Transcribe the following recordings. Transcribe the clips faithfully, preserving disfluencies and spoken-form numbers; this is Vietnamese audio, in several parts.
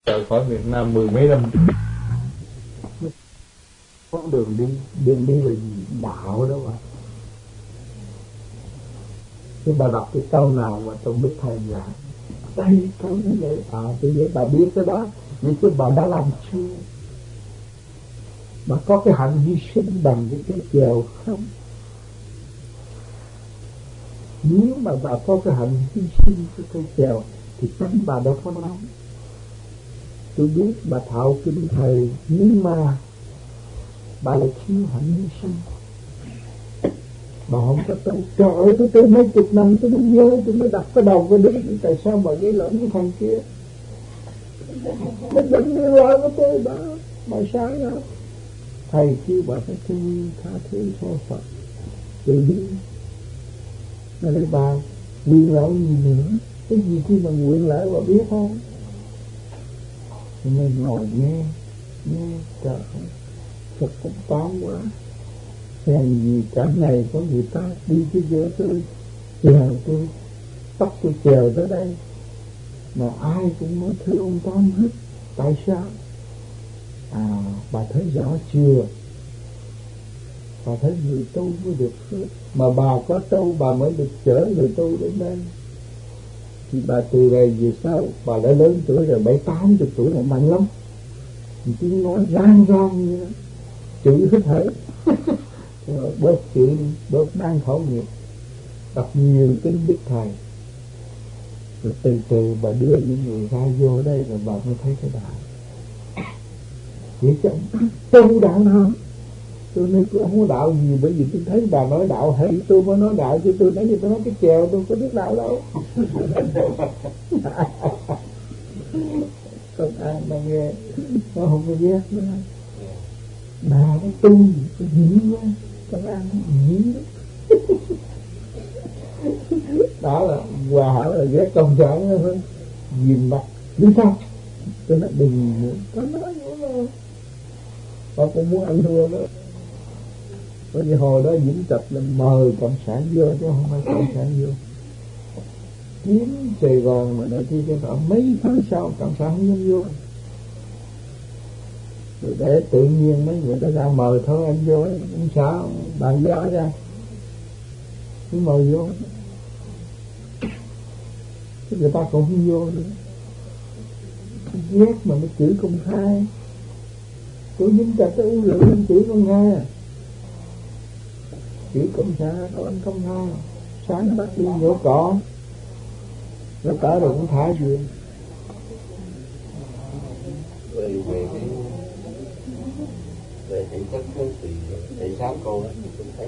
rời khỏi Việt Nam mười mấy năm, con đường đi đường đi về đạo đó mà. Chứ bà đọc cái câu nào mà tôi biết thầy là đây câu như vậy, à tôi vậy bà biết cái đó, nhưng chứ bà đã làm chưa? Bà có cái hạnh hy sinh bằng cái cái chèo không? Nếu mà bà có cái hạnh hy sinh cái cây chèo thì tánh bà đâu có nóng. Tôi biết bà thạo kinh thầy, nhưng mà bà lại thiếu hạnh hy sinh. Bà không có tu. Trời ơi, tôi tu mấy chục năm tôi mới nhớ, tôi mới đặt cái đầu cái đứng. Tại sao bà gây lộn với thằng kia? Nó đừng liên quan với tôi đó. Bà sao đó? Thầy kêu bà phải thương yêu tha thứ cho Phật. Tự đi. Nói đây bà quyền lợi gì nữa? Cái gì khi mà quyền lợi bà biết không? Mình ngồi nghe, nghe trời ơi, Phật cũng toán quá. Hèn gì cả ngày có người ta đi cái giữa tôi, chèo tôi, tóc tôi chèo tới đây, mà ai cũng nói thưa ông Tám hết. Tại sao? À, bà thấy rõ chưa? Bà thấy người tu mới được phước. Mà bà có tu bà mới được chở người tu đến đây. Thì bà từ đây về sau, bà đã lớn tuổi rồi, bảy tám chục tuổi mà mạnh lắm. Thì tiếng nói rang rang như đó, chữ hết hỡi. Rồi bớt chữ, bớt mang khẩu nghiệp, đọc nhiều kinh Đức Thầy. Rồi từ từ bà đưa những người ra vô đây, rồi bà mới thấy cái đạo. Vậy chứ tu đạo nào? Tôi nói tôi không có đạo gì, bởi vì tôi thấy bà nói đạo hay, tôi mới nói đạo, chứ tôi nói gì tôi nói cái chèo, tôi có biết đạo đâu. Công an mà nghe, nó không có ghét nữa. Bà nó tu gì, tôi dĩ quá, công an nó dĩ đó. Đó là hòa hỏi là ghét công sản đó thôi. Nhìn mặt, biết sao? Tôi nói đừng nữa, có nói nữa. Bà cũng muốn ăn thua đó. Bởi vì hồi đó Vĩnh Trạch là mời cộng sản vô, chứ không phải cộng sản vô. Kiếm Sài Gòn mà đã thi cái đó, mấy tháng sau cộng sản không dám vô. Rồi để tự nhiên mấy người ta ra mời thôi anh vô, không sao, bạn gió ra. Cứ mời vô. Chứ người ta cũng không vô nữa. Ghét mà nó chửi công khai. Tôi Vĩnh Trạch tôi uống rượu anh chửi con nghe. Chửi công khai, đâu anh không khai. Sáng bắt đi nhổ cỏ. Nó cỏ rồi cũng thả chuyện. Về về cái về thể chất thì thể xác cô thì tôi thấy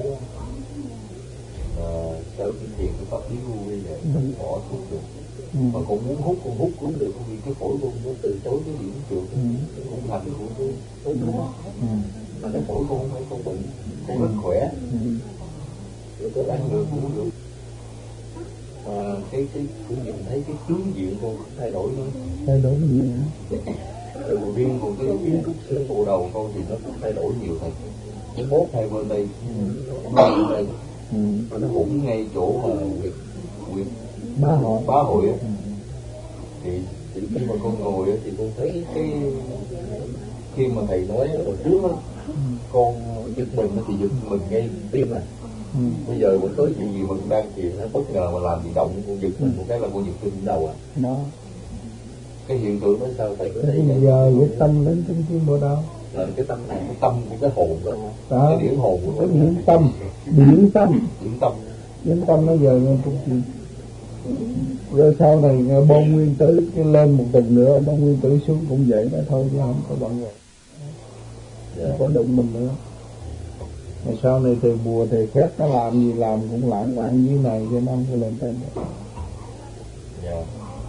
là sau khi thiền cái pháp lý vô bây giờ bỏ thuốc được. Ừ. Mà cũng muốn hút cũng hút cũng được, vì cái phổi luôn nó từ chối cái điểm trường. Ừ. Cũng thành của tôi tốt đó. Ừ. Mà cái phổi con không phải con bệnh, con rất khỏe. Ừ. Rồi tôi ăn được cũng được. À, cái cái cũng nhìn thấy cái tướng diện con thay đổi nữa. Thay đổi gì nữa? Từ riêng một cái kiến trúc xương bộ đầu con thì nó cũng thay đổi nhiều thầy. Cái mốt thay bên đây, bên đây, ừ. Nó cũng ngay chỗ mà Nguyệt Nguyệt Bá hội, Bá hội á. Thì, thì khi mà con ngồi á, thì con thấy cái khi mà thầy nói hồi trước á, con giật mình thì giật mình ngay tim này. Ừ. Bây giờ vẫn tới chuyện gì mình đang chuyện nó bất ngờ mà làm gì động con giật mình một cái là con giật tim đầu à. Đó. Cái hiện tượng đó sao thầy có thể bây giờ cái tâm đến trong tim bộ đâu? Là cái tâm này, cái tâm của cái hồn đó, đó. Cái điển hồn của cái điển tâm, điển tâm, điển tâm, điển tâm nó giờ nghe trong tim. Rồi sau này bom nguyên tử cái lên một tuần nữa, bom nguyên tử xuống cũng vậy đó thôi, chứ không có bận rồi, yeah. Không có đụng mình nữa. Mà sau này thầy bùa thầy khác nó làm gì làm cũng lãng mạn như này, cho nó không có lên tên được. Dạ.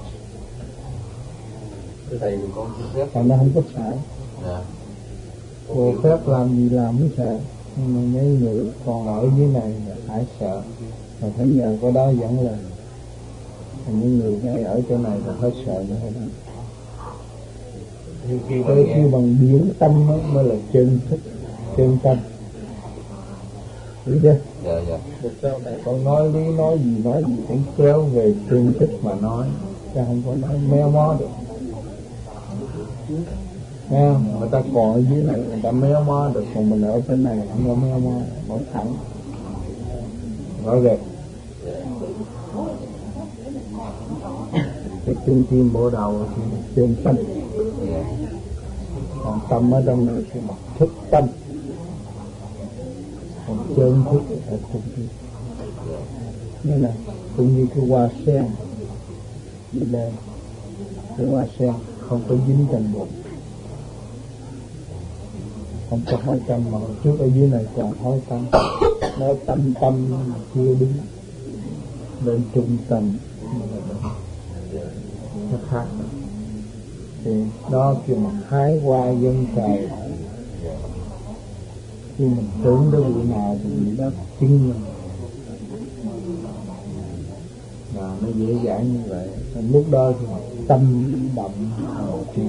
Cái thầy của con phép còn nó không có sợ. Dạ. Bùa phép làm gì làm mới sợ. Nhưng mà mấy người còn ở dưới này phải sợ. Mà phải nhờ có đó dẫn lên. Những người ngay ở chỗ này là hết sợ nữa đó. Tới khi bằng điển tâm đó mới là chân thức, chân tâm. Hiểu chưa? Dạ, dạ. Con nói lý nói gì nói gì cũng kéo về chân thức mà nói, chứ không có nói méo mó được. Nghe không? Người ta còn ở dưới này người ta méo mó được, còn mình ở bên này không có méo mó, mở thẳng rõ rệt. Cái trung tim bộ đầu thì chân tâm, còn tâm ở trong này thì mặt thức tâm, còn chân thức ở trung tim. Như là cũng như cái hoa sen đi lên, cái hoa sen không có dính trên bụng, không có hỏi tâm, mà trước ở dưới này còn hỏi tâm. Nó tâm tâm chưa đứng lên trung tâm nó khác. Thì đó kêu mà hái hoa dân trời. Khi mình tưởng tới vị nào thì vị đó chứng minh, và nó dễ dãi như vậy. Còn lúc đó thì tâm động hào trì,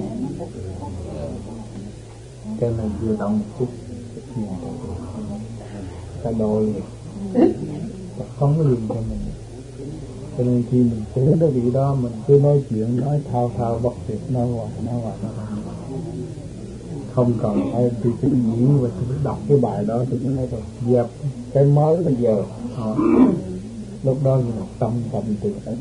cho nên vừa động một chút ta đôi ta không có liền cho mình. Cho nên khi mình tưởng tới vị đó mình cứ nói chuyện, nói thao thao bất tuyệt, nói hoài nói hoài nói hoài, không cần phải đi tự diễn và tôi đọc cái bài đó thì cũng nói rồi dẹp cái mới bây giờ. Đó. Lúc đó mình tâm tâm từ ấy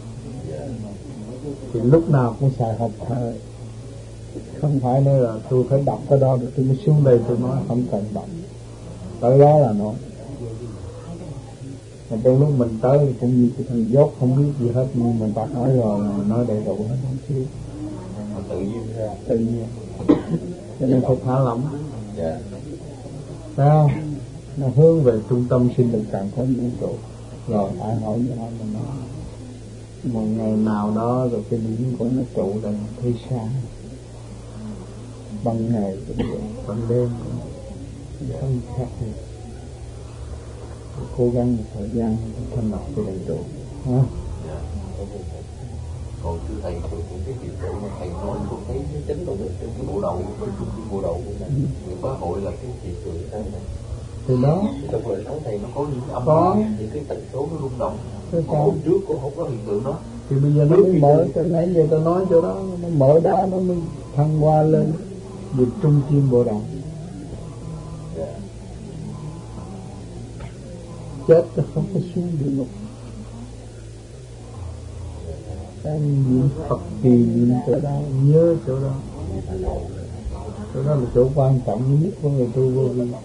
thì lúc nào cũng xài học thơ, không phải nói là tôi phải đọc cái đó rồi tôi mới xuống đây tôi nói, không cần đọc tới đó là nói. Mà trong lúc mình tới thì cũng như cái thằng dốt không biết gì hết, nhưng mình ta nói rồi là nói đầy đủ hết, không chứ tự nhiên ra tự nhiên. Cho nên phải thả lỏng. dạ. Thấy không? Nó hướng về trung tâm sinh lực càng có vũ trụ. Rồi ai hỏi gì đó mình nói một ngày nào đó rồi cái điểm của nó trụ là thấy sáng, ban ngày cũng vậy, ban đêm cũng không khác gì. Cố gắng một thời gian thanh lọc cho đầy đủ. Ha? Dạ. Còn thưa thầy, tôi cũng cái chuyện độ mà thầy nói tôi thấy nó chấn động được trên cái bộ đầu, cái bộ đầu của này, người phá hội là cái hiện tượng này này. Từ đó Trong đời sống thầy nó có những âm có những cái tần số nó rung động. Còn hôm trước cũng không có hiện tượng đó. Thì bây giờ nó mới mở, cho nãy giờ tôi nói chỗ đó, nó mở đó nó mới thăng hoa lên được trung tim bộ đầu. Dạ. Chết nó không có xuống địa ngục. Anh niệm Phật kỳ niệm chỗ đó, nhớ chỗ đó. Chỗ đó là chỗ quan trọng nhất của người tu vô vi.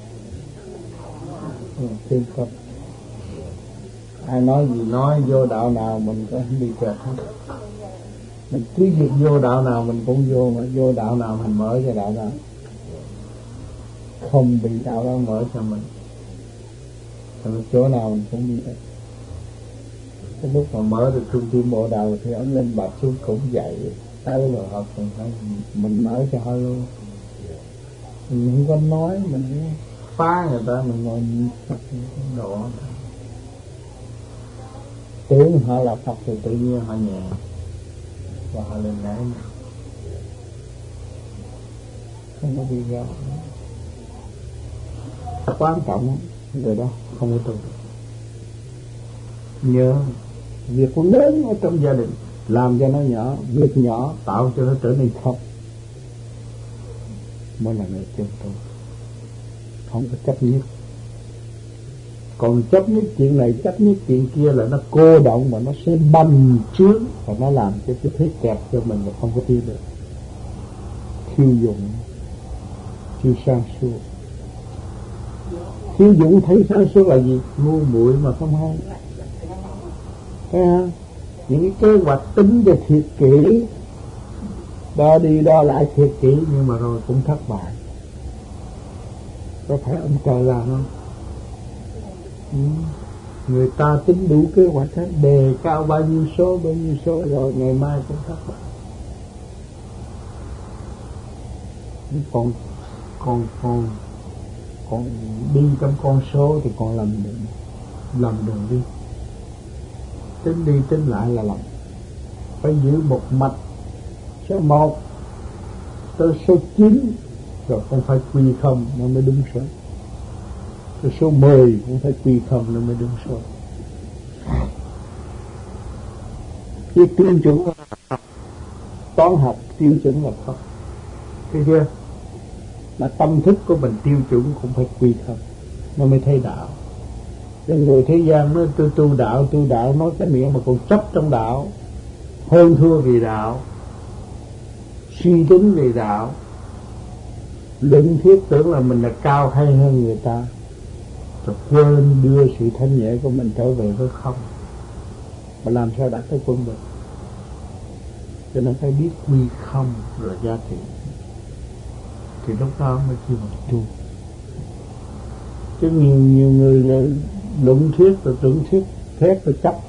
Trên Phật. Ai nói gì nói, vô đạo nào mình có bị kẹt hết. Mình cứ việc vô đạo nào mình cũng vô, mà vô đạo nào mình mở cho đạo đó, không bị đạo đó mở cho mình. Thì chỗ nào mình cũng đi hết. Cái lúc mà mở được trung tim bộ đầu thì ông lên bạch xuống cũng vậy. Tới rồi họ cũng phải mình mở cho họ luôn. Mình không có nói, mình phá người ta, mình ngồi nhìn Phật độ. Tưởng họ là Phật thì tự nhiên họ nhẹ và họ lên nãy không có đi ra. Quan trọng rồi đó, không có tu. Nhớ việc cũng lớn ở trong gia đình, làm cho nó nhỏ, việc nhỏ tạo cho nó trở nên thật mới là người chân tu. Không có chấp nhất. Còn chấp nhất chuyện này, chấp nhất chuyện kia là nó cô động mà nó sẽ bành trướng và nó làm cho cái thế kẹp cho mình mà không có đi được. Thiếu dụng, thiếu sang suốt. Thiếu dụng thấy sang suốt là gì? Ngu muội mà không hay. Thấy không? Những cái kế hoạch tính cho thiệt kỹ, đo đi đo lại thiệt kỹ, nhưng mà rồi cũng thất bại. Có phải ông trời làm không? Ừ. Người ta tính đủ kế hoạch hết, đề cao bao nhiêu số bao nhiêu số rồi ngày mai cũng thất bại. Còn còn còn còn đi trong con số thì còn lầm đường, lầm đường đi. Tính đi tính lại là lầm. Phải giữ một mạch số một tới số chín, rồi không phải quy không nó mới đúng số. Tới số mười cũng phải quy không nó mới đúng số. Cái tiêu chuẩn toán học tiêu chuẩn là không. thấy chưa? Mà tâm thức của mình tiêu chuẩn cũng phải quy không, nó mới thấy đạo. Cái người thế gian nói tôi tu đạo, tu đạo, nói cái miệng mà còn chấp trong đạo, hơn thua vì đạo, suy tính về đạo, luận thiết tưởng là mình là cao hay hơn người ta, rồi quên đưa sự thanh nhẹ của mình trở về với không. Mà làm sao đạt tới quân bình? Cho nên phải biết quy không rồi giá trị, thì lúc đó mới kêu bằng tu. Chứ nhiều nhiều người là luận thuyết rồi tưởng thuyết thét rồi chấp.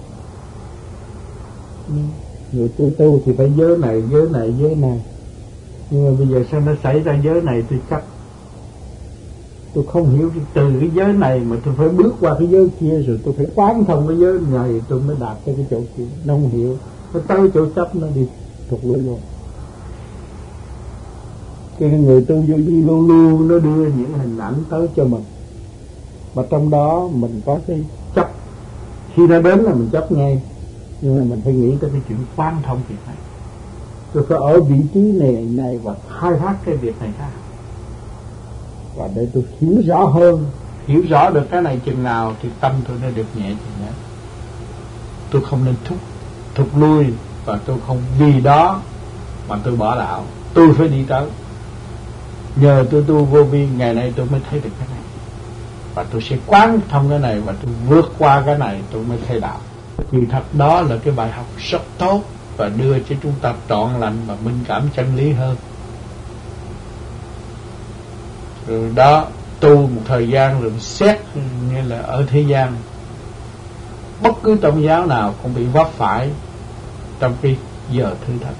Người tu tu thì phải giới này, giới này, giới này. Nhưng mà bây giờ sao nó xảy ra giới này tôi chấp. Tôi không hiểu từ cái giới này mà tôi phải bước qua cái giới kia, rồi tôi phải quán thông cái giới này tôi mới đạt tới cái chỗ kia. Nó không hiểu, nó tới chỗ chấp nó đi thuộc lưỡi rồi. Cái người tu vô vi luôn luôn nó đưa những hình ảnh tới cho mình, mà trong đó mình có cái chấp. Khi nó đến là mình chấp ngay, nhưng mà mình phải nghĩ tới cái chuyện quán thông việc này. Tôi phải ở vị trí này này và khai thác cái việc này ra, và để tôi hiểu rõ hơn. Hiểu rõ được cái này chừng nào thì tâm tôi nó được nhẹ chừng đó. Tôi không nên thúc thúc lui, và tôi không vì đó mà tôi bỏ đạo. Tôi phải đi tới. Nhờ tôi tu vô vi, ngày nay tôi mới thấy được cái này, và tôi sẽ quán thông cái này, và tôi vượt qua cái này tôi mới thấy đạo. Vì thật đó là cái bài học rất tốt, và đưa cho chúng ta trọn lành và minh cảm chân lý hơn. Rồi đó, tu một thời gian rồi xét như là ở thế gian, bất cứ tôn giáo nào cũng bị vấp phải trong cái giờ thử thách.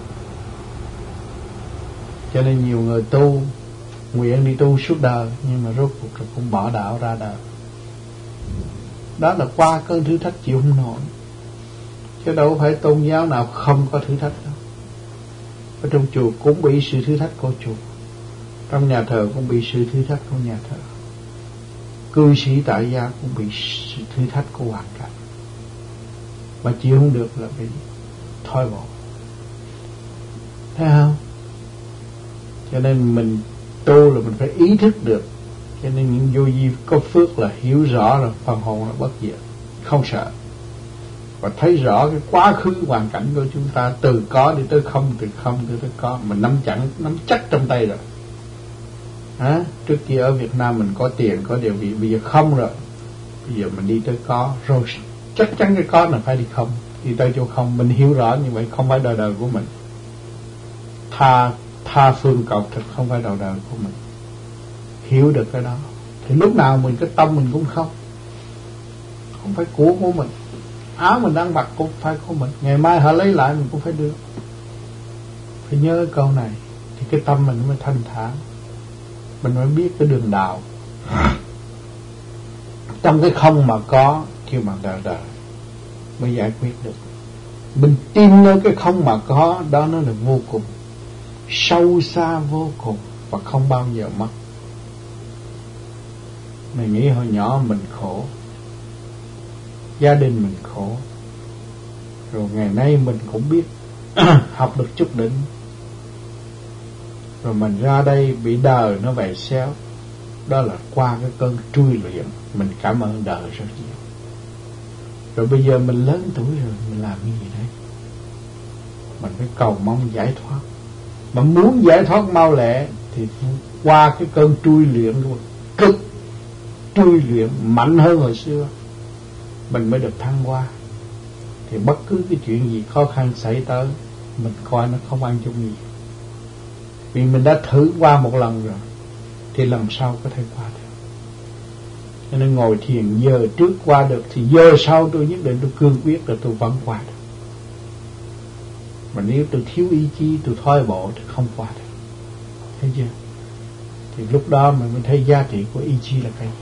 Cho nên nhiều người tu nguyện đi tu suốt đời, nhưng mà rốt cuộc rồi cũng bỏ đạo ra đời. Đó là qua cơn thử thách chịu không nổi. Chứ đâu phải tôn giáo nào không có thử thách đâu. Ở trong chùa cũng bị sự thử thách của chùa, trong nhà thờ cũng bị sự thử thách của nhà thờ, cư sĩ tại gia cũng bị sự thử thách của hoàn cảnh. Mà chịu không được là bị thôi bỏ. Thấy không? Cho nên mình tu là mình phải ý thức được. Cho nên những vô vi có phước là hiểu rõ là phần hồn là bất diệt, không sợ, và thấy rõ cái quá khứ hoàn cảnh của chúng ta, từ có đi tới không, từ không đi tới có, mình nắm chặt nắm chắc trong tay rồi. À, trước kia ở Việt Nam mình có tiền có địa vị, bây giờ không rồi. Bây giờ mình đi tới có rồi, chắc chắn cái có là phải đi không, đi tới chỗ không. Mình hiểu rõ như vậy, không phải đời đời của mình. Tha tha phương cầu thực không phải đời đời của mình. Hiểu được cái đó thì lúc nào mình cái tâm mình cũng không, không phải của của mình. Áo mình đang mặc cũng phải của mình, ngày mai họ lấy lại mình cũng phải đưa. Phải nhớ câu này thì cái tâm mình mới thanh thản, mình mới biết cái đường đạo. Trong cái không mà có kêu bằng đời đời mới giải quyết được. Mình tin nơi cái không mà có, đó nó là vô cùng, sâu xa vô cùng, và không bao giờ mất. Mình nghĩ hồi nhỏ mình khổ, gia đình mình khổ, rồi ngày nay mình cũng biết học được chút đỉnh, rồi mình ra đây bị đời nó vầy xéo. Đó là qua cái cơn trui luyện. Mình cảm ơn đời rất nhiều. Rồi bây giờ mình lớn tuổi rồi, mình làm cái gì đấy? Mình phải cầu mong giải thoát. Mà muốn giải thoát mau lẹ thì qua cái cơn trui luyện luôn, cực trui luyện mạnh hơn hồi xưa, mình mới được thăng hoa. Thì bất cứ cái chuyện gì khó khăn xảy tới, mình coi nó không ăn chung gì. Vì mình đã thử qua một lần rồi, thì lần sau có thể qua được. Cho nên ngồi thiền giờ trước qua được, thì giờ sau tôi nhất định tôi cương quyết là tôi vẫn qua được. Mà nếu tôi thiếu ý chí, tôi thôi bộ thì không qua được. Thấy chưa? Thì lúc đó mình mới thấy giá trị của ý chí là cái gì.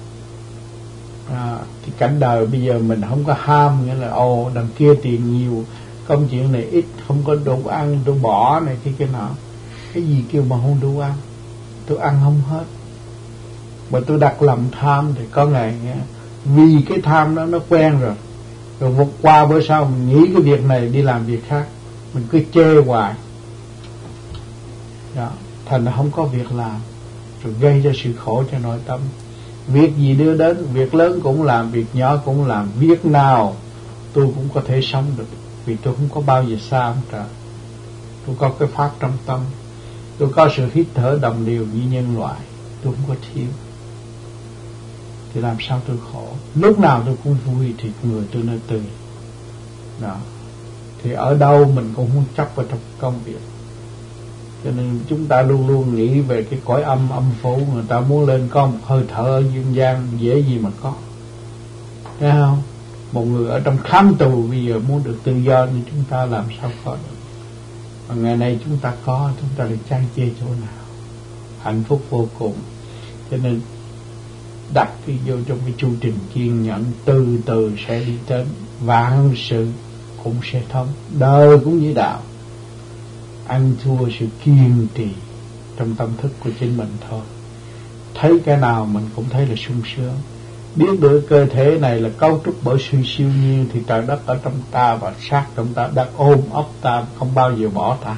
À, thì cảnh đời bây giờ mình không có ham, nghĩa là ồ đằng kia tiền nhiều, công chuyện này ít, không có đủ ăn, tôi bỏ này cái cái nọ. Cái gì kêu mà không đủ ăn? Tôi ăn không hết. Mà tôi đặt lòng tham thì có ngày nghe, vì cái tham đó nó quen rồi, rồi vượt qua bữa sau mình nghĩ cái việc này đi làm việc khác, mình cứ chê hoài. đó. Thành ra không có việc làm, rồi gây ra sự khổ cho nội tâm. Việc gì đưa đến, việc lớn cũng làm, việc nhỏ cũng làm, việc nào tôi cũng có thể sống được, vì tôi không có bao giờ xa ông trời. Tôi có cái pháp trong tâm, tôi có sự hít thở đồng đều như nhân loại, tôi không có thiếu. Thì làm sao tôi khổ? Lúc nào tôi cũng vui thì người tôi nơi tươi. Đó. Thì ở đâu mình cũng không chấp vào trong công việc. Cho nên chúng ta luôn luôn nghĩ về cái cõi âm âm phủ. Người ta muốn lên có một hơi thở ở dương gian, dễ gì mà có. Thấy không? Một người ở trong khám tù bây giờ muốn được tự do, nhưng chúng ta làm sao có được. Và ngày nay chúng ta có, chúng ta lại chán chê chỗ nào. Hạnh phúc vô cùng. Cho nên đặt cái vô trong cái chu trình kiên nhẫn, từ từ sẽ đi đến, vạn sự cũng sẽ thông. Đời cũng như đạo, ăn thua sự kiên trì trong tâm thức của chính mình thôi. Thấy cái nào mình cũng thấy là sung sướng. Biết được cơ thể này là cấu trúc bởi sự siêu nhiên, thì trời đất ở trong ta và xác trong ta đã ôm ấp ta, không bao giờ bỏ ta.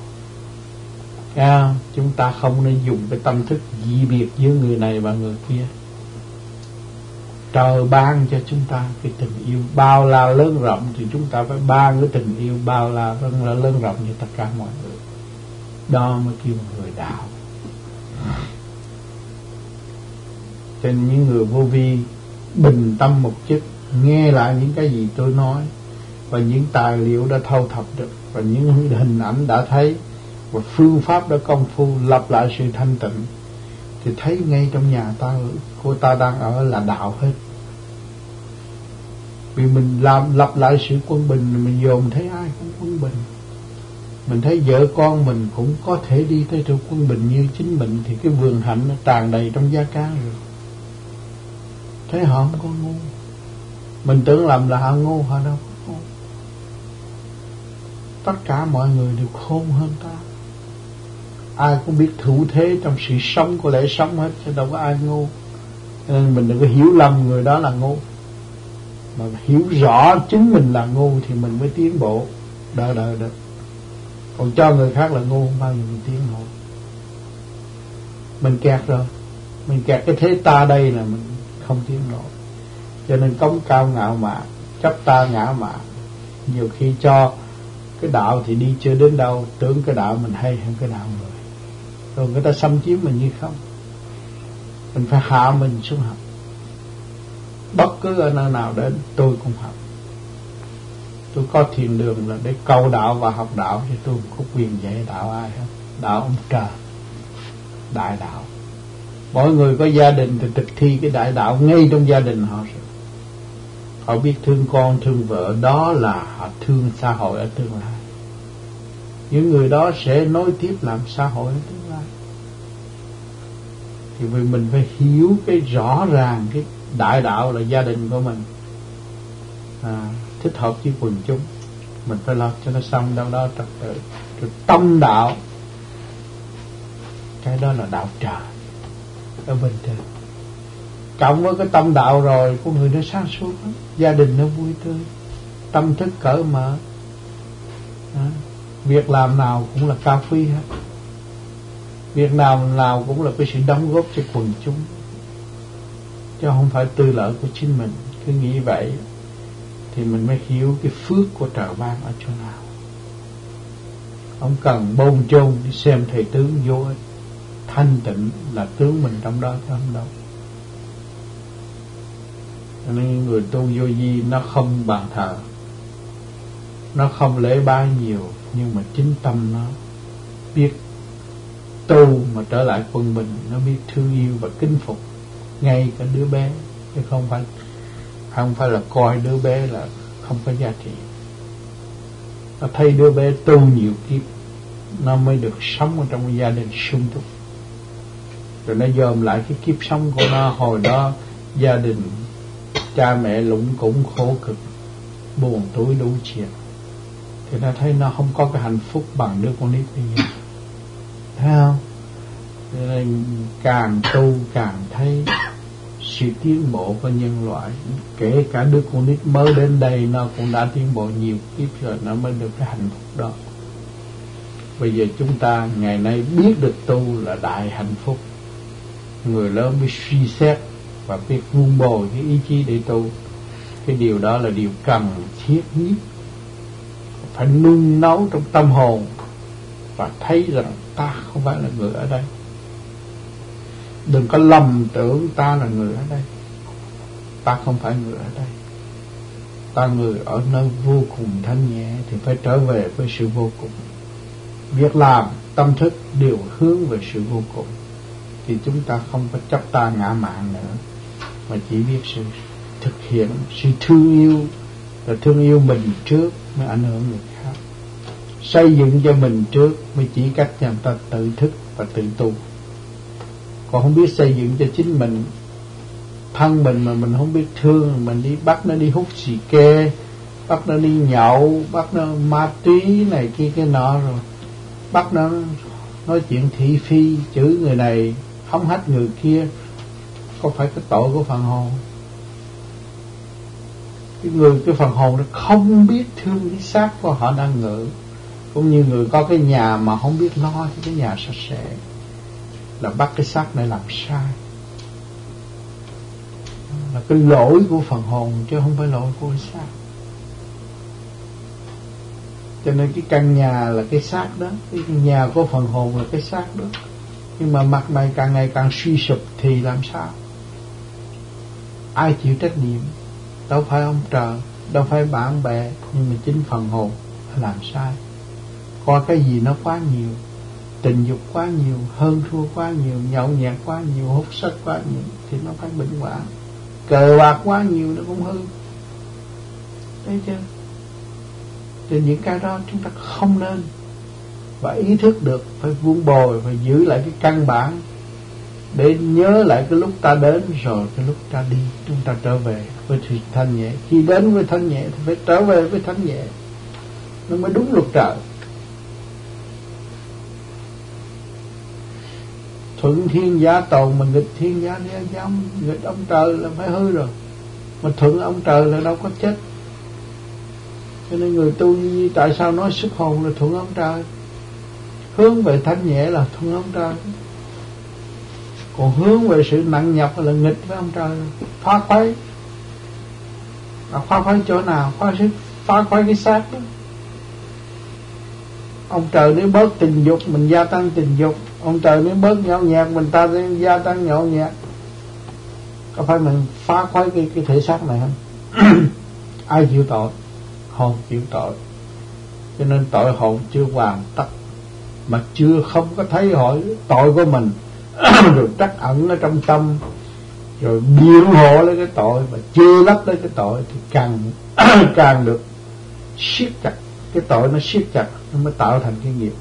À, chúng ta không nên dùng cái tâm thức dị biệt giữa người này và người kia. Trời ban cho chúng ta cái tình yêu bao la lớn rộng, thì chúng ta phải ban cái tình yêu bao la lớn, lớn rộng cho tất cả mọi người. Đó mới kêu người đạo. Cho nên những người vô vi bình tâm một chút, nghe lại những cái gì tôi nói, và những tài liệu đã thâu thập được, và những hình ảnh đã thấy, và phương pháp đã công phu lập lại sự thanh tịnh, thì thấy ngay trong nhà ta, cô ta đang ở là đạo hết. Vì mình làm lập lại sự quân bình, mình dồn thấy ai cũng quân bình. Mình thấy vợ con mình cũng có thể đi tới chỗ quân bình như chính mình, thì cái vườn hạnh nó tràn đầy trong gia cá rồi. Thấy họ không có ngu. Mình tưởng làm là họ ngu, họ đâu có ngu. Tất cả mọi người đều khôn hơn ta. Ai cũng biết thủ thế trong sự sống của lẽ sống hết, chứ đâu có ai ngu. Nên mình đừng có hiểu lầm người đó là ngu, mà hiểu rõ chính mình là ngu thì mình mới tiến bộ, đợi đợi được. Còn cho người khác là ngu, không bao giờ mình tiến bộ. Mình kẹt rồi, mình kẹt cái thế ta đây là mình không tiến nổi. Cho nên cống cao ngạo mạn, chấp ta ngã mạn, nhiều khi cho cái đạo thì đi chưa đến đâu, tưởng cái đạo mình hay hơn cái đạo người, rồi người ta xâm chiếm mình như không. Mình phải hạ mình xuống học. Bất cứ ở nơi nào đến tôi cũng học. Tôi có thiền đường là để cầu đạo và học đạo, chứ tôi không có quyền dạy đạo ai hết. Đạo ông trời, đại đạo. Mỗi người có gia đình thì thực thi cái đại đạo ngay trong gia đình họ. Họ biết thương con, thương vợ, đó là họ thương xã hội ở tương lai. Những người đó sẽ nối tiếp làm xã hội ở tương lai. Thì vì mình phải hiểu cái rõ ràng cái đại đạo là gia đình của mình, à, thích hợp với quần chúng, mình phải lo cho nó xong đâu đó trật tự. Rồi tâm đạo, cái đó là đạo trời ở bên trên. Cộng với cái tâm đạo rồi, con người nó sáng suốt lắm, gia đình nó vui tươi, tâm thức cởi mở, à, việc làm nào cũng là cao quý hết. Việc nào nào cũng là cái sự đóng góp cho quần chúng, chứ không phải tư lợi của chính mình. Cứ nghĩ vậy thì mình mới hiểu cái phước của trời ban ở chỗ nào. Không cần bôn chôn đi xem thầy tướng vô ích. Thanh tịnh là tướng mình trong đó chứ không đâu. Nên người tu vô vi nó không bàn thờ, nó không lễ bái nhiều, nhưng mà chính tâm nó biết tu mà trở lại quân bình, nó biết thương yêu và kính phục ngay cả đứa bé, chứ không phải không phải là coi đứa bé là không có giá trị. Nó thấy đứa bé tu nhiều kiếp, nó mới được sống ở trong một gia đình sung túc. Rồi nó dòm lại cái kiếp sống của nó, hồi đó gia đình cha mẹ lũng củng khổ cực, buồn túi đủ chuyện, thì nó thấy nó không có cái hạnh phúc bằng đứa con nít bây giờ. Thấy không? Nên càng tu càng thấy sự tiến bộ của nhân loại. Kể cả đứa con nít mới đến đây, nó cũng đã tiến bộ nhiều kiếp rồi, nó mới được cái hạnh phúc đó. Bây giờ chúng ta ngày nay biết được tu là đại hạnh phúc. Người lớn biết suy xét và biết vun bồi cái ý chí để tu. Cái điều đó là điều cần thiết nhất. Phải nung nấu trong tâm hồn và thấy rằng ta không phải là người ở đây. Đừng có lầm tưởng ta là người ở đây. Ta không phải người ở đây. Ta người ở nơi vô cùng thanh nhẹ thì phải trở về với sự vô cùng. Việc làm, tâm thức đều hướng về sự vô cùng. Thì chúng ta không có chấp ta ngã mạn nữa, mà chỉ biết sự thực hiện, sự thương yêu. Và thương yêu mình trước mới ảnh hưởng người khác. Xây dựng cho mình trước mới chỉ cách cho người ta tự thức và tự tu. Còn không biết xây dựng cho chính mình, thân mình mà mình không biết thương, mình đi bắt nó đi hút xì ke, bắt nó đi nhậu, bắt nó ma túy này kia cái nọ, rồi bắt nó nói chuyện thị phi, chửi người này, hống hách người kia, có phải cái tội của phần hồn? Cái người cái phần hồn nó không biết thương cái xác của họ đang ngự, cũng như người có cái nhà mà không biết lo cho cái nhà sạch sẽ, là bắt cái xác này làm sai, là cái lỗi của phần hồn chứ không phải lỗi của cái xác. Cho nên cái căn nhà là cái xác đó, cái nhà của phần hồn là cái xác đó. Nhưng mà mặt mày càng ngày càng suy sụp thì làm sao? Ai chịu trách nhiệm? Đâu phải ông trời, đâu phải bạn bè, nhưng mà chính phần hồn làm sai. Coi cái gì nó quá nhiều, tình dục quá nhiều, hơn thua quá nhiều, nhậu nhẹt quá nhiều, hút sách quá nhiều thì nó phải bệnh hoạn. Cờ bạc quá nhiều nó cũng hư. Thấy chưa? Thì những cái đó chúng ta không nên. Và ý thức được phải vun bồi, phải giữ lại cái căn bản để nhớ lại cái lúc ta đến rồi cái lúc ta đi, chúng ta trở về với sự thanh nhẹ. Khi đến với thanh nhẹ thì phải trở về với thanh nhẹ, nó mới đúng luật trời. Thuận thiên giả tồn mà nghịch thiên giả dám, nghịch ông trời là phải hư rồi. Mà thuận ông trời là đâu có chết. Cho nên người tu tại sao nói xuất hồn là thuận ông trời, hướng về thanh nhẹ là thuận ông trời. Còn hướng về sự nặng nhọc là nghịch với ông trời, phá khuấy. À, phá khuấy chỗ nào? Phá, phá khuấy cái xác đó. Ông trời nếu bớt tình dục mình gia tăng tình dục, ông trời nếu bớt nhậu nhẹt mình ta gia tăng nhậu nhẹt. Có phải mình phá khuấy cái, cái thể xác này không? Ai chịu tội? Hồn chịu tội. Cho nên tội hồn chưa hoàn tất, mà chưa không có thấy hỏi tội của mình rồi trắc ẩn ở trong tâm, rồi biện hộ lấy cái tội và che lấp lấy cái tội thì càng càng được siết chặt. Cái tội nó siết chặt nó mới tạo thành cái nghiệp.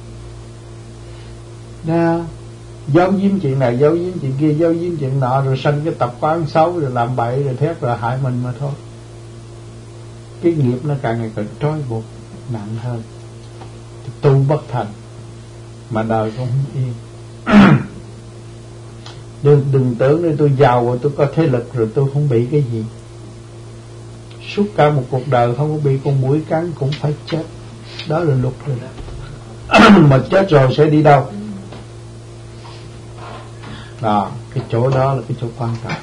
Nào, giấu giếm chuyện này, giấu giếm chuyện kia, giấu giếm chuyện nọ, rồi sanh cái tập quán xấu, rồi làm bậy, rồi thét, rồi hại mình mà thôi. Cái nghiệp nó càng ngày càng trói buộc nặng hơn, thì tu bất thành, mà đời cũng không yên. đừng, đừng tưởng nên tôi giàu rồi tôi có thế lực rồi tôi không bị cái gì. Suốt cả một cuộc đời không có bị con muỗi cắn cũng phải chết. Đó là luật rồi đó. Mà chết rồi sẽ đi đâu? Đó, cái chỗ đó là cái chỗ quan trọng.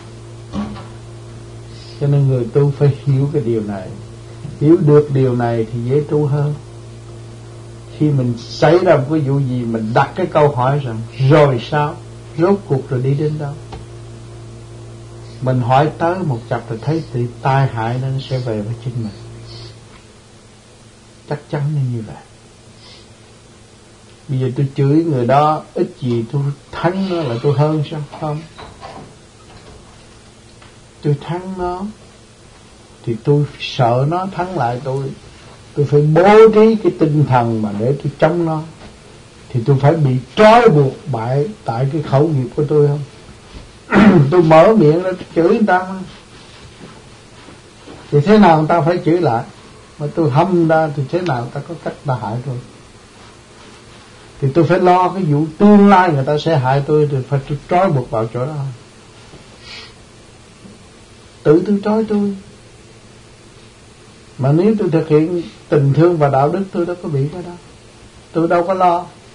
Cho nên người tu phải hiểu cái điều này. Hiểu được điều này thì dễ tu hơn. Khi mình xảy ra một cái vụ gì, mình đặt cái câu hỏi rằng rồi sao? Rốt cuộc rồi đi đến đâu? Mình hỏi tới một chập rồi thấy thì tai hại nên nó sẽ về với chính mình. Chắc chắn là như vậy. Bây giờ tôi chửi người đó ít gì tôi thắng nó là tôi hơn sao? Không. Tôi thắng nó thì tôi sợ nó thắng lại tôi. Tôi phải bố trí cái tinh thần mà để tôi chống nó. Thì tôi phải bị trói buộc bại tại cái khẩu nghiệp của tôi không? Tôi mở miệng ra tôi chửi người ta mà. Thì thế nào người ta phải chửi lại? Mà tôi hâm ra thì thế nào người ta có cách ta hại tôi? Thì tôi phải lo cái vụ tương lai người ta sẽ hại tôi, thì phải tôi trói buộc vào chỗ đó. Tự tôi trói tôi. Mà nếu tôi thực hiện tình thương và đạo đức tôi đâu có bị cái đó. Tôi đâu có lo.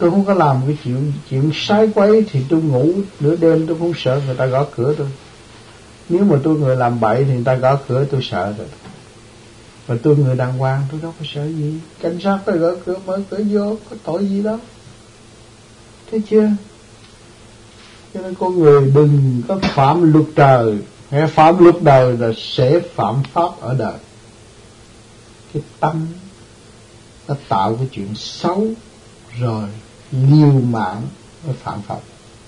Tôi không có làm cái chuyện chuyện sai quấy thì tôi ngủ nửa đêm tôi không sợ người ta gõ cửa tôi. Nếu mà tôi người làm bậy thì người ta gõ cửa tôi sợ rồi. Và tôi người đàng hoàng tôi đâu có sợ gì. Cảnh sát tới gõ cửa mở cửa vô, có tội gì đâu. Thấy chưa? Cho nên con người đừng có phạm luật trời. Nghe phạm luật đời là sẽ phạm pháp ở đời. Cái tâm nó tạo cái chuyện xấu rồi liều mạng mới phạm pháp.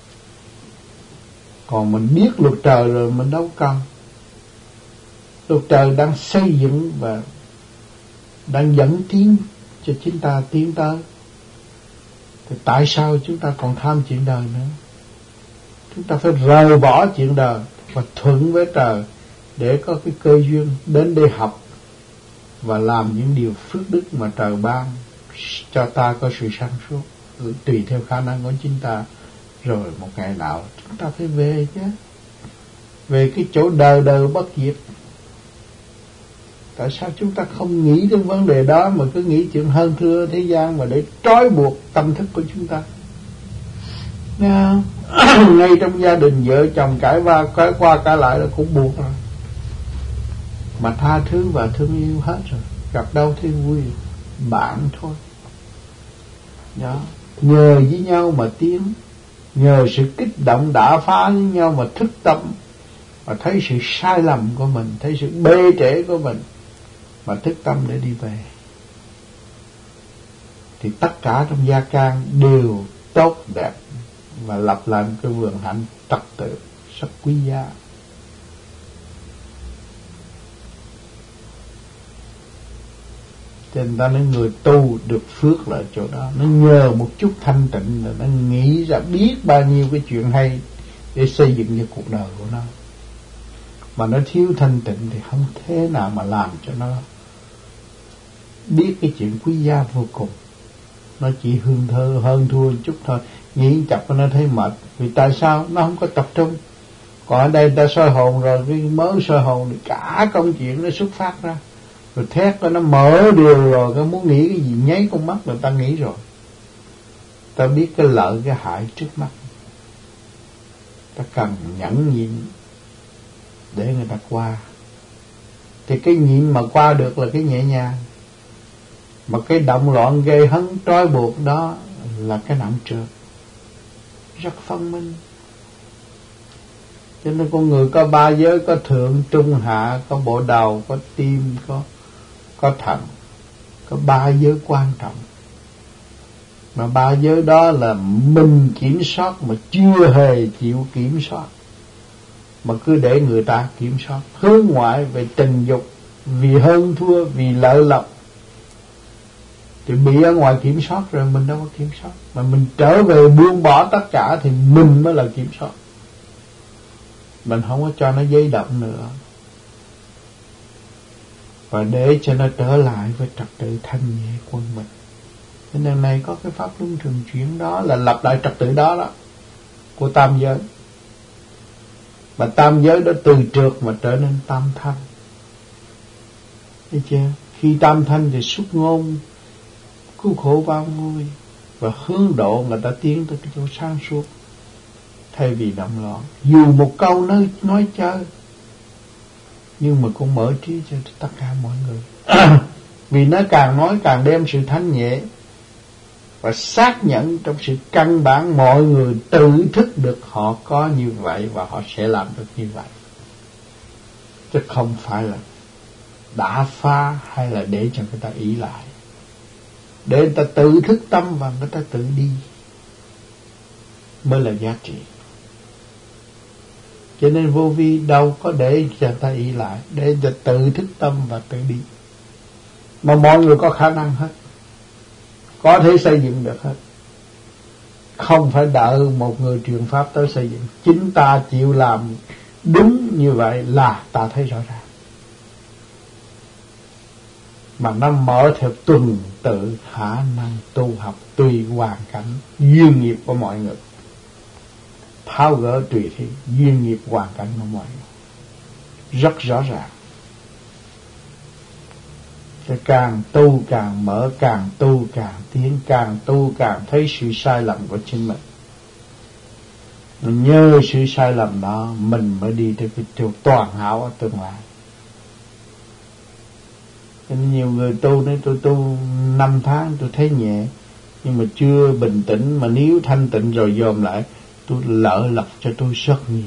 Còn mình biết luật trời rồi mình đâu cần. Luật trời đang xây dựng và đang dẫn tiến cho chúng ta tiến tới. Thì tại sao chúng ta còn tham chuyện đời nữa? Chúng ta phải rời bỏ chuyện đời và thuận với trời để có cái cơ duyên đến đây học và làm những điều phước đức mà trời ban cho ta có sự sáng suốt tùy theo khả năng của chúng ta. Rồi một ngày nào chúng ta phải về chứ, về cái chỗ đời đời bất diệt. Tại sao chúng ta không nghĩ đến vấn đề đó mà cứ nghĩ chuyện hơn thua thế gian mà để trói buộc tâm thức của chúng ta? Nghe không? Ngay trong gia đình vợ chồng cãi va cãi qua cãi lại là cũng buộc rồi. Mà tha thứ và thương yêu hết rồi, gặp đâu thấy vui, bạn thôi. Đó. Nhờ với nhau mà tiến, nhờ sự kích động đả phá với nhau mà thức tâm, mà thấy sự sai lầm của mình, thấy sự bê trễ của mình mà thức tâm để đi về. Thì tất cả trong gia can đều tốt đẹp và lập lại cái vườn hạnh trật tự rất quý giá. Cho nên ta nói người tu được phước là chỗ đó. Nó nhờ một chút thanh tịnh là nó nghĩ ra biết bao nhiêu cái chuyện hay để xây dựng cho cuộc đời của nó. Mà nó thiếu thanh tịnh thì không thế nào mà làm cho nó biết cái chuyện quý giá vô cùng. Nó chỉ hương thơ hơn thua một chút thôi, nghĩ chập nó thấy mệt. Vì tại sao? Nó không có tập trung. Còn ở đây ta soi hồn rồi, cái mới soi hồn thì cả công chuyện nó xuất phát ra. Rồi thét nó mở điều rồi, cái muốn nghĩ cái gì nháy con mắt là ta nghĩ rồi. Ta biết cái lợi cái hại trước mắt. Ta cần nhẫn nhịn để người ta qua. Thì cái nhịn mà qua được là cái nhẹ nhàng. Mà cái động loạn gây hấn trói buộc đó là cái nặng trược. Rất phân minh. Cho nên con người có ba giới, có thượng, trung, hạ, có bộ đầu, có tim, có có thận, có ba giới quan trọng. Mà ba giới đó là mình kiểm soát mà chưa hề chịu kiểm soát, mà cứ để người ta kiểm soát. Hướng ngoại về tình dục, vì hơn thua, vì lợi lộc, thì bị ở ngoài kiểm soát rồi, mình đâu có kiểm soát. Mà mình trở về buông bỏ tất cả thì mình mới là kiểm soát. Mình không có cho nó dây động nữa, và để cho nó trở lại với trật tự thanh nhẹ quân bình. Cho nên này có cái pháp luân thường chuyển đó là lập lại trật tự đó đó của tam giới. Mà tam giới đó từ trượt mà trở nên tam thanh. Thấy chưa? Khi tam thanh thì xuất ngôn cứu khổ bao ngôi và hướng độ người ta tiến tới cái chỗ sáng suốt, thay vì động loạn. Dù một câu nói nói chơi, nhưng mà cũng mở trí cho tất cả mọi người. Vì nó càng nói càng đem sự thanh nhẹ và xác nhận trong sự căn bản mọi người tự thức được họ có như vậy và họ sẽ làm được như vậy, chứ không phải là đã phá hay là để cho người ta ý lại. Để người ta tự thức tâm và người ta tự đi mới là giá trị. Cho nên vô vi đâu có để cho người ta ý lại, để người ta tự thức tâm và tự đi. Mà mọi người có khả năng hết, có thể xây dựng được hết. Không phải đợi một người truyền pháp tới xây dựng. Chính ta chịu làm đúng như vậy là ta thấy rõ ràng. Mà nó mở theo tuần tự khả năng tu học tùy hoàn cảnh duyên nghiệp của mọi người, tháo gỡ tùy theo duyên nghiệp hoàn cảnh của mọi người, rất rõ ràng. Thì càng tu càng mở, càng tu càng tiến, càng tu càng thấy sự sai lầm của chính mình. Mình nhớ sự sai lầm đó, mình mới đi tới cái chỗ toàn hảo ở tương lai. Nên nhiều người tu nói tôi tu năm tháng tôi thấy nhẹ, nhưng mà chưa bình tĩnh, mà nếu thanh tịnh rồi dòm lại, tôi lỡ lọc cho tôi rất nhiều.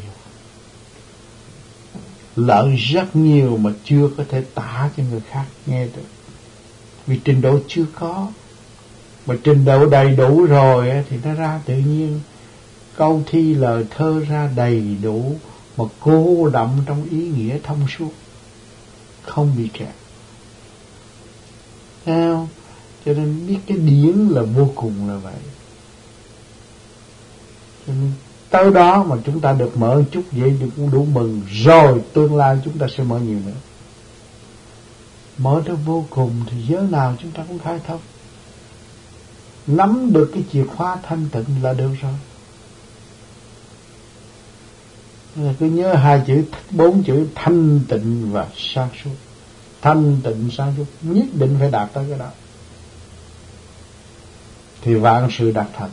Lỡ rất nhiều mà chưa có thể tả cho người khác nghe được. Vì trình độ chưa có. Mà trình độ đầy đủ rồi thì nó ra tự nhiên. Câu thi lời thơ ra đầy đủ, mà cô đọng trong ý nghĩa thông suốt, không bị kẹt. Thấy không? Cho nên biết cái điển là vô cùng là vậy. Cho nên tới đó mà chúng ta được mở chút vậy thì cũng đủ mừng. Rồi tương lai chúng ta sẽ mở nhiều nữa. Mở tới vô cùng thì giới nào chúng ta cũng khai thông. Nắm được cái chìa khóa thanh tịnh là được rồi. Cứ nhớ hai chữ, bốn chữ thanh tịnh và sáng suốt. Thanh tịnh sáng suốt, nhất định phải đạt tới cái đó, thì vạn sự đạt thành.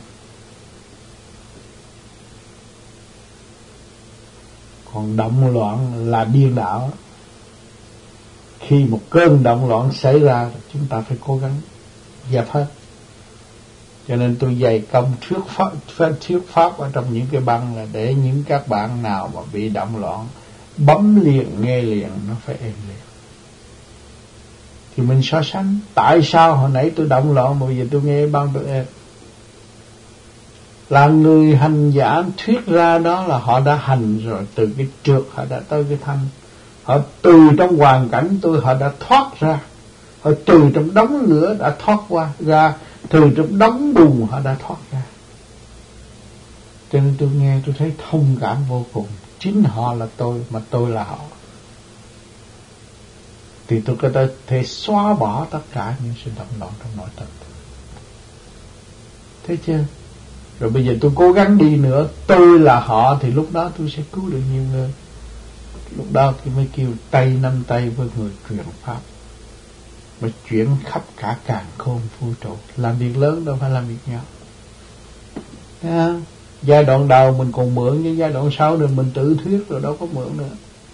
Còn động loạn là điên đảo. Khi một cơn động loạn xảy ra, chúng ta phải cố gắng dẹp hết. Cho nên tôi dày công thuyết pháp, thuyết pháp ở trong những cái băng là để những các bạn nào mà bị động loạn bấm liền, nghe liền, nó phải êm liền. Thì mình so sánh, tại sao hồi nãy tôi động loạn mà bây giờ tôi nghe băng tôi êm? Là người hành giả thuyết ra đó là họ đã hành rồi, từ cái trượt họ đã tới cái thanh. Họ từ trong hoàn cảnh tôi họ đã thoát ra. Họ từ trong đống lửa đã thoát qua ra, từ trong đống bùn họ đã thoát ra. Cho nên tôi nghe tôi thấy thông cảm vô cùng. Chính họ là tôi, mà tôi là họ. Thì tôi có thể xóa bỏ tất cả những sự động loạn trong nội tâm. Thấy chưa? Rồi bây giờ tôi cố gắng đi nữa, tôi là họ, thì lúc đó tôi sẽ cứu được nhiều người. Lúc đó thì mới kêu tay nắm tay với người truyền pháp, mà chuyển khắp cả càn khôn vũ trụ. Làm việc lớn đâu phải làm việc nhỏ. À, giai đoạn đầu mình còn mượn, nhưng giai đoạn sau rồi mình tự thuyết rồi đâu có mượn nữa.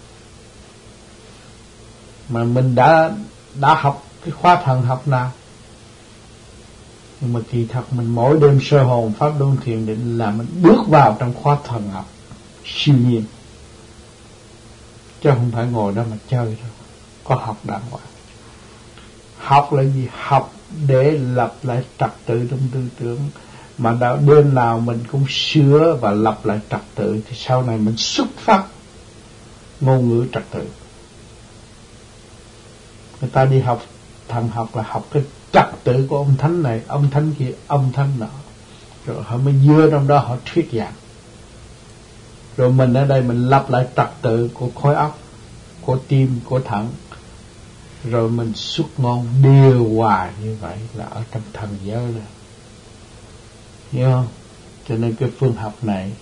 Mà mình đã đã học cái khóa thần học nào. Nhưng mà kỳ thật mình mỗi đêm sơ hồn pháp luân thiền định là mình bước vào trong khóa thần học siêu nhiên, chứ không phải ngồi đó mà chơi đâu. Có học đàng hoàng. Học là gì? Học để lập lại trật tự trong tư tưởng. Mà đạo đêm nào mình cũng sửa và lập lại trật tự, thì sau này mình xuất phát ngôn ngữ trật tự. Người ta đi học thần học là học cái trật tự của ông thánh này, ông thánh kia, ông thánh nọ, rồi họ mới dưa trong đó họ thuyết giảng. Rồi mình ở đây mình lập lại trật tự của khối óc, của tim, của thận, rồi mình xuất ngôn điều hòa như vậy là ở trong thần giới rồi. Hiểu không? Cho nên cái phương học này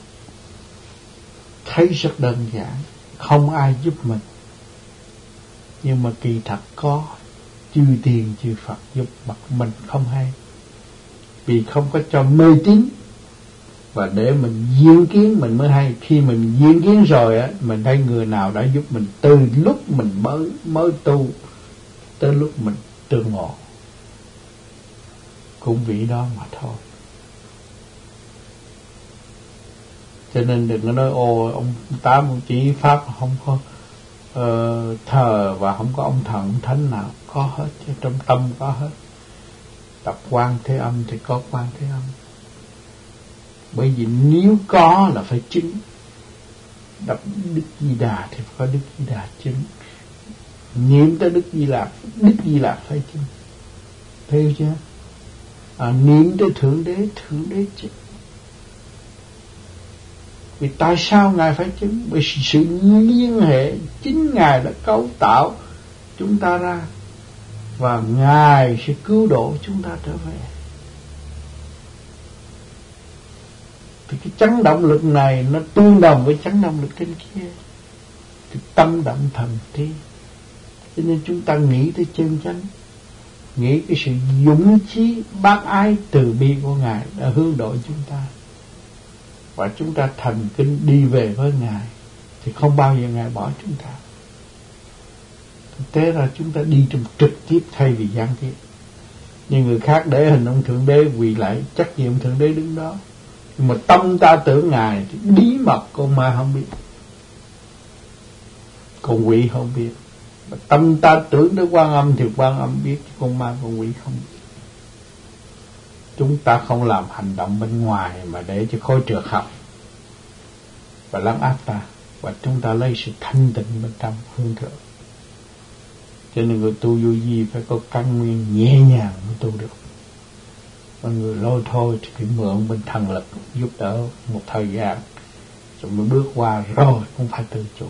thấy rất đơn giản, không ai giúp mình, nhưng mà kỳ thật có chư tiền chư Phật giúp mặt mình không hay, vì không có cho mê tín. Và để mình diễn kiến mình mới hay. Khi mình diễn kiến rồi á, mình thấy người nào đã giúp mình từ lúc mình mới mới tu tới lúc mình tương ngộ, cũng vì đó mà thôi. Cho nên đừng có nói ô ông Tám ông chỉ pháp không có uh, thờ và không có ông thần ông thánh nào. Có hết, chứ trong tâm có hết. Tập Quan Thế Âm thì có Quan Thế Âm. Bởi vì nếu có là phải chứng. Đọc Đức Di Đà thì phải có Đức Di Đà chứng. Niệm tới Đức Di Lạc, Đức Di Lạc phải chứng. Thấy chưa? À, niệm tới Thượng Đế, Thượng Đế chứng. Vì tại sao Ngài phải chứng? Bởi sự liên hệ chính Ngài đã cấu tạo chúng ta ra, và Ngài sẽ cứu độ chúng ta trở về. Thì cái chấn động lực này nó tương đồng với chấn động lực trên kia. Thì tâm động thần trí, Cho nên chúng ta nghĩ tới chân chánh, nghĩ cái sự dũng chí bác ái từ bi của Ngài đã hướng đội chúng ta, và chúng ta thành kính đi về với Ngài thì không bao giờ Ngài bỏ chúng ta. Thực tế ra chúng ta đi trong trực tiếp thay vì gián tiếp. Nhưng người khác để hình ông Thượng Đế quỳ lại, trách nhiệm Thượng Đế đứng đó, nhưng mà tâm ta tưởng Ngài thì bí mật con ma không biết, con quỷ không biết. Mà tâm ta tưởng đến Quan Âm thì Quan Âm biết, con ma con quỷ không biết. Chúng ta không làm hành động bên ngoài mà để cho khối trượt học và lấn áp ta, và chúng ta lấy sự thanh tịnh bên trong hương thượng. Cho nên người tu vô vi phải có căn nguyên nhẹ nhàng mới tu được. Còn người lôi thôi thì phải mượn bên thần lực giúp đỡ một thời gian rồi mới bước qua, rồi cũng phải tự chủ.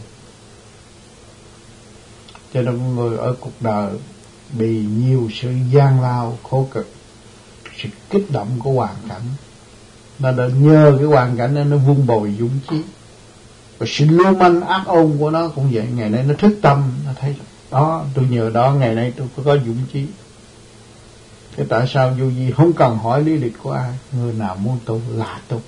Cho nên người ở cuộc đời bị nhiều sự gian lao khổ cực, sự kích động của hoàn cảnh, nó đã nhờ cái hoàn cảnh đó nó vun bồi dũng chí. Và sự lưu manh ác ôn của nó cũng vậy. Ngày nay nó thức tâm, nó thấy đó, tôi nhờ đó ngày nay tôi có dũng chí. Thế tại sao vô vi không cần hỏi lý lịch của ai, người nào muốn tu là tu,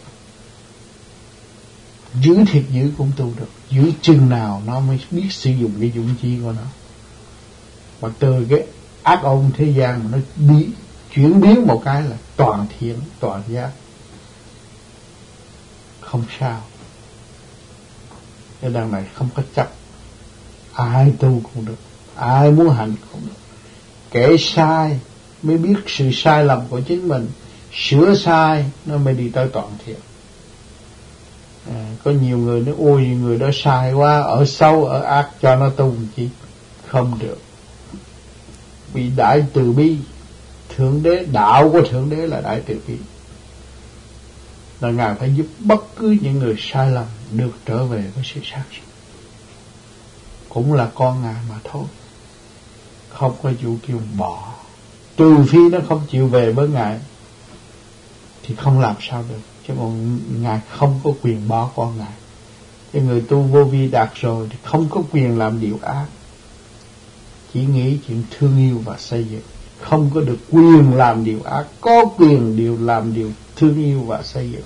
giữ thiệt giữ cũng tu được, giữ chừng nào nó mới biết sử dụng cái dũng chí của nó. Và từ cái ác ôn thế gian mà nó đi chuyển biến một cái là toàn thiện toàn giác, không sao. Cái đằng này không có chấp, ai tu cũng được, ai muốn hành cũng được. Kẻ sai mới biết sự sai lầm của chính mình, sửa sai nó mới đi tới toàn thiện. À, có nhiều người nói ôi người đó sai quá, ở sâu ở ác, cho nó tu chi không được. Vì đại từ bi, Thượng Đế, đạo của Thượng Đế là đại từ bi, là Ngài phải giúp bất cứ những người sai lầm được trở về với sự sáng suốt. Cũng là con Ngài mà thôi, không có vụ kêu bỏ. Trừ phi nó không chịu về với Ngài thì không làm sao được. Chứ còn Ngài không có quyền bỏ con Ngài. Cái người tu vô vi đạt rồi thì không có quyền làm điều ác, chỉ nghĩ chuyện thương yêu và xây dựng. Không có được quyền làm điều ác, có quyền điều làm điều thương yêu và xây dựng.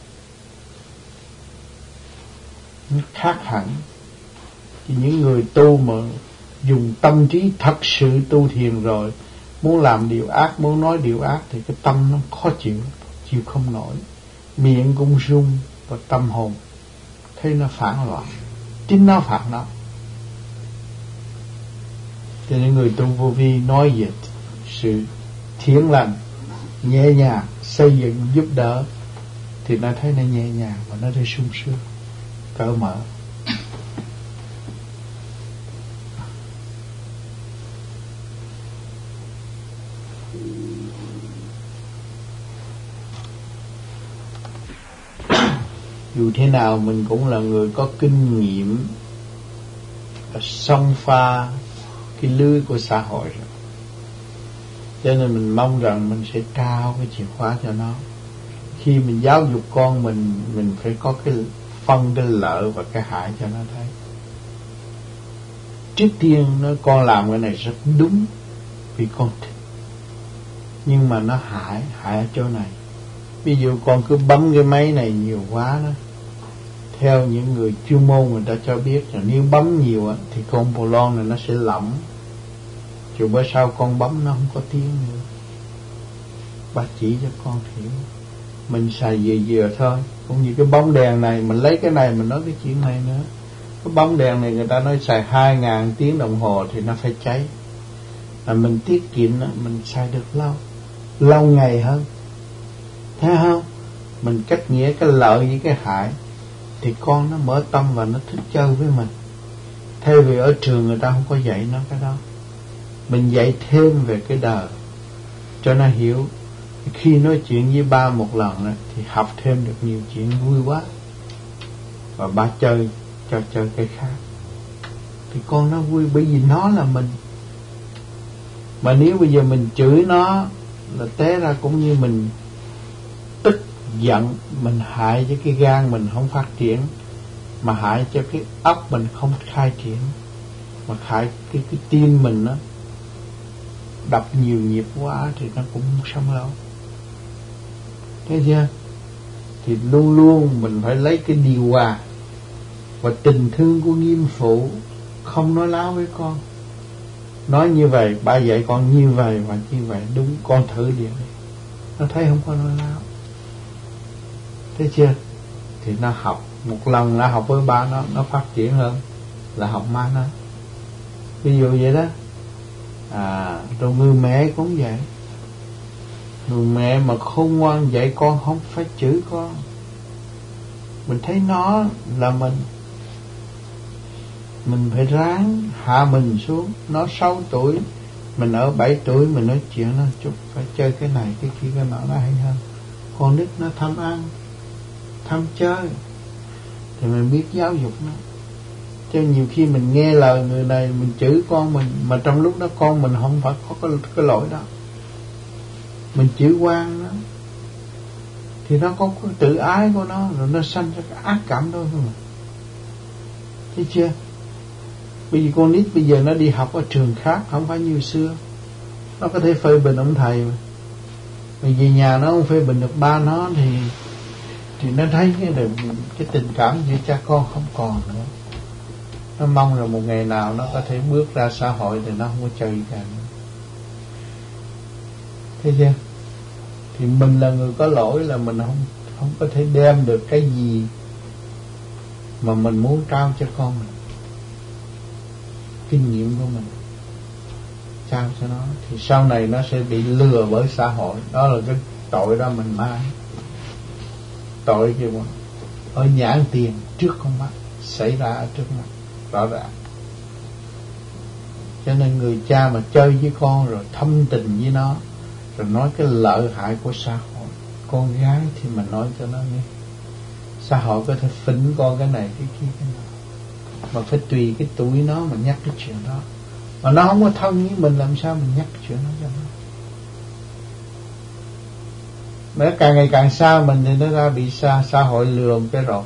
Nó khác hẳn. Thì những người tu mà dùng tâm trí thật sự tu thiền rồi, muốn làm điều ác, muốn nói điều ác thì cái tâm nó khó chịu, chịu không nổi, miệng cũng rung và tâm hồn thấy nó phản loạn, chính nó phản nó. Cho nên người tu vô vi nói về sự thiện lành, nhẹ nhàng, xây dựng, giúp đỡ thì nó thấy nó nhẹ nhàng và nó thấy sung sướng, cởi mở. Dù thế nào mình cũng là người có kinh nghiệm xông pha cái lưới của xã hội rồi. Cho nên mình mong rằng mình sẽ trao cái chìa khóa cho nó. Khi mình giáo dục con mình, mình phải có cái phân cái lợi và cái hại cho nó thấy. Trước tiên nó con làm cái này rất đúng vì con thích, nhưng mà nó hại, hại ở chỗ này. Ví dụ con cứ bấm cái máy này nhiều quá đó, theo những người chuyên môn người ta cho biết là nếu bấm nhiều thì con bồ lon này nó sẽ lỏng, rồi bữa sau con bấm nó không có tiếng nữa. Bà chỉ cho con hiểu, mình xài vừa vừa thôi. Cũng như cái bóng đèn này, mình lấy cái này mình nói cái chuyện này nữa. Cái bóng đèn này người ta nói xài hai ngàn tiếng đồng hồ thì nó phải cháy, là mình tiết kiệm, mình xài được lâu lâu ngày hơn, thấy không? Mình cách nghĩa cái lợi với cái hại thì con nó mở tâm và nó thích chơi với mình. Thay vì ở trường người ta không có dạy nó cái đó, mình dạy thêm về cái đời cho nó hiểu. Khi nói chuyện với ba một lần này, thì học thêm được nhiều chuyện vui quá, và ba chơi cho chơi cái khác thì con nó vui, bởi vì nó là mình. Mà nếu bây giờ mình chửi nó là té ra cũng như mình tức giận, mình hại cho cái gan mình không phát triển, mà hại cho cái óc mình không khai triển. mà khai cái cái tim mình nó đập nhiều nhịp quá thì nó cũng không sống lâu. Thấy chưa? Thì luôn luôn mình phải lấy cái điều hòa và tình thương của nghiêm phụ, không nói láo với con. Nói như vậy, ba dạy con như vậy và như vậy, đúng, con thử đi. Nó thấy không có nói láo. Thấy chưa? Thì nó học, một lần nó học với ba nó, nó phát triển hơn là học ma nó. Ví dụ vậy đó. À, rồi người mẹ cũng vậy. Người mẹ mà khôn ngoan dạy con không phải chửi con. Mình thấy nó là mình Mình phải ráng hạ mình xuống. Nó sáu tuổi, mình ở bảy tuổi, mình nói chuyện nó chút, phải chơi cái này, cái kia, cái nọ nó hay hơn. Con nít nó tham ăn, tham chơi, thì mình biết giáo dục nó. Chứ nhiều khi mình nghe lời người này, mình chửi con mình, mà trong lúc đó con mình không phải có cái, cái lỗi đó. Mình chửi quan nó, thì nó có cái tự ái của nó, rồi nó sanh ra cái ác cảm đó thôi mà. Thấy chưa? Bởi vì con nít bây giờ nó đi học ở trường khác, không phải như xưa. Nó có thể phê bình ông thầy mà. Bởi vì nhà nó không phê bình được ba nó thì thì nó thấy cái, cái tình cảm giữa cha con không còn nữa. Nó mong là một ngày nào nó có thể bước ra xã hội thì nó không có chơi cả nữa. Thấy chưa? Thì mình là người có lỗi, là mình không không có thể đem được cái gì mà mình muốn trao cho con mình. Kinh nghiệm của mình trao cho nó, thì sau này nó sẽ bị lừa bởi xã hội. Đó là cái tội đó mình mang. Tội kìa mà ở nhãn tiền trước con mắt, xảy ra ở trước mắt rõ ràng. Cho nên người cha mà chơi với con rồi thâm tình với nó, rồi nói cái lợi hại của xã hội. Con gái thì mình nói cho nó nghe, xã hội có thể phỉnh con cái này cái kia cái nào, mà phải tùy cái tuổi nó mà nhắc cái chuyện đó. Mà nó không có thân với mình, làm sao mình nhắc cái chuyện đó cho nó. Mà càng ngày càng xa mình thì nó ra bị xa, xã hội lừa một cái rột.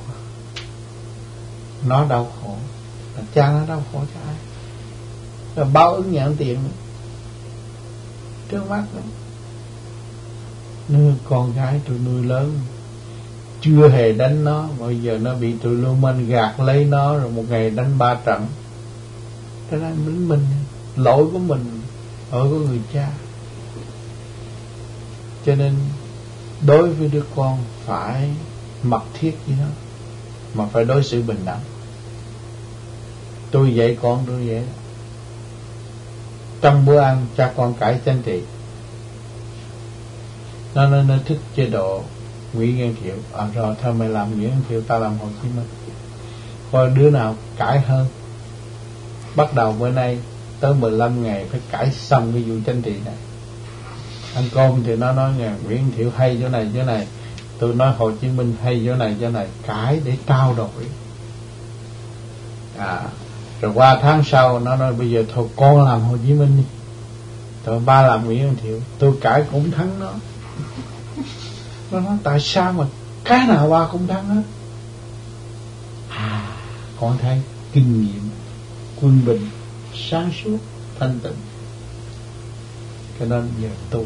Nó đau khổ, là cha nó đau khổ cho ai? Rồi báo ứng nhận tiền trước mắt đó. Nuôi con gái tụi nuôi lớn, chưa hề đánh nó, bây giờ nó bị tụi lưu manh gạt lấy nó, rồi một ngày đánh ba trận. Thế là mình, mình lỗi của mình ở của người cha. Cho nên đối với đứa con phải mật thiết với nó, mà phải đối xử bình đẳng. Tôi dạy con tôi vậy. Trong bữa ăn cha con cãi tranh trị, nó nó, nó thích chế độ Nguyễn Văn Thiệu. À rồi thôi mày làm Nguyễn Văn Thiệu, tao làm Hồ Chí Minh. Coi đứa nào cãi hơn. Bắt đầu bữa nay tới mười lăm ngày phải cãi xong cái vụ tranh trị này. Ăn cơm thì nó nói nghe Nguyễn Văn Thiệu hay chỗ này chỗ này, tôi nói Hồ Chí Minh hay chỗ này chỗ này, cãi để trao đổi. À rồi qua tháng sau nó nói bây giờ thôi con làm Hồ Chí Minh đi, rồi ba làm Nguyễn Văn Thiệu. Tôi cãi cũng thắng nó. Nó nói tại sao mà cái nào ba cũng thắng hết. À con thấy kinh nghiệm, quân bình, sáng suốt, thanh tịnh. Cho nên giờ tu.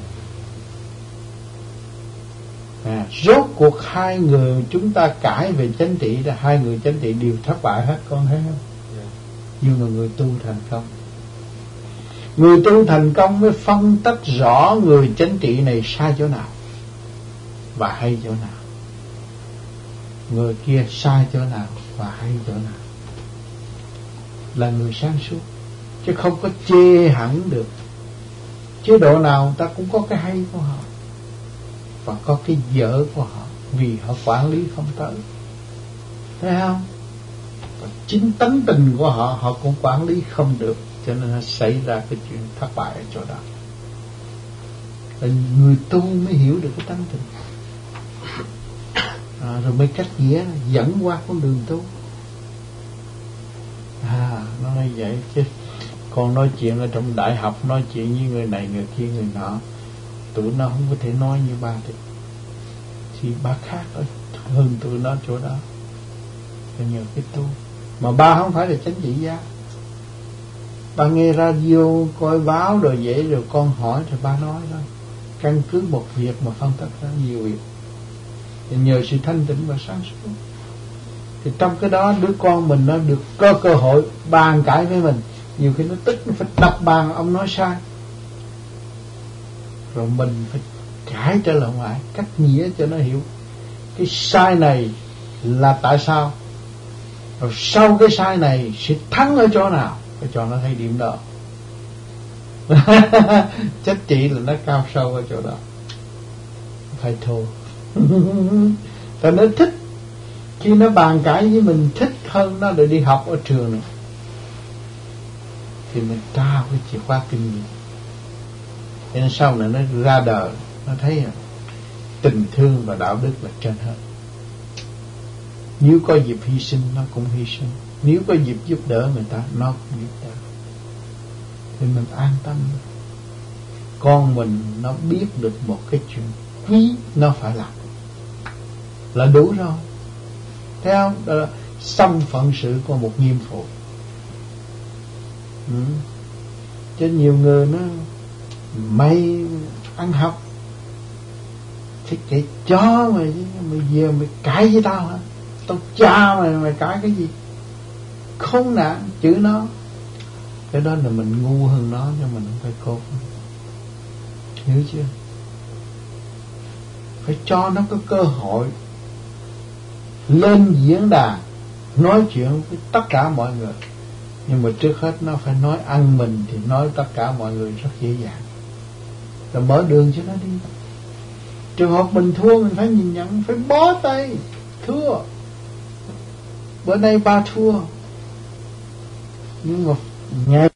À, rốt cuộc hai người chúng ta cãi về chánh trị, là hai người chánh trị đều thất bại hết, con thấy không? Yeah. Nhưng mà người tu thành công, người tu thành công mới phân tách rõ người chánh trị này sai chỗ nào và hay chỗ nào, người kia sai chỗ nào và hay chỗ nào. Là người sáng suốt, chứ không có chê hẳn được. Chế độ nào ta cũng có cái hay của họ và có cái dở của họ, vì họ quản lý không tới. Thấy không? Và chính tánh tình của họ họ cũng quản lý không được, cho nên nó xảy ra cái chuyện thất bại ở chỗ đó. Là người tu mới hiểu được cái tánh tình, à, rồi mới cách nghĩa dẫn qua con đường tu. À, nó nói vậy chứ con nói chuyện ở trong đại học, nói chuyện với người này người kia người nọ, tụi nó không có thể nói như ba được. Thì ba khác hơn tụi nó chỗ đó, là nhờ cái tu. Mà ba không phải là chánh trị gia, Ba nghe radio, coi báo rồi vậy, rồi con hỏi thì ba nói đó. Căn cứ một việc mà phân tích ra nhiều việc. Thì nhờ sự thanh tịnh và sáng suốt, thì trong cái đó đứa con mình nó được có cơ hội bàn cãi với mình. Nhiều khi nó tức, nó phải đập bàn ông nói sai, rồi mình phải cãi trở lại ngoại, cách nghĩa cho nó hiểu cái sai này là tại sao, rồi sau cái sai này sẽ thắng ở chỗ nào, phải cho nó thấy điểm đó. Chắc chỉ là nó cao sâu ở chỗ đó, phải thôi. Tại nó thích, khi nó bàn cãi với mình thích hơn nó để đi học ở trường này, thì mình trao cái chìa khóa kinh nghiệm. Nên sau này nó ra đời, nó thấy là tình thương và đạo đức là trên hết. Nếu có dịp hy sinh nó cũng hy sinh, nếu có dịp giúp đỡ người ta nó cũng giúp đỡ, thì mình an tâm. Con mình nó biết được một cái chuyện quý nó phải làm là đủ rồi. Thấy không? Đó là xong phận sự của một nghiêm phụ. Ừ. Chứ nhiều người nó mày ăn học thì cái chó mày, mày giờ mày cãi với tao hả? Tao cha mày, mày cãi cái gì? Không nạn chữ nó. Cái đó là mình ngu hơn nó, cho mình không phải cốt. Hiểu chưa? Phải cho nó có cơ hội lên diễn đàn nói chuyện với tất cả mọi người. Nhưng mà trước hết nó phải nói ăn mình, thì nói tất cả mọi người rất dễ dàng. Rồi mở đường cho nó đi. Trường hợp mình thua mình phải nhìn nhận, phải bó tay. Thua, bữa nay ba thua, nhưng mà ngày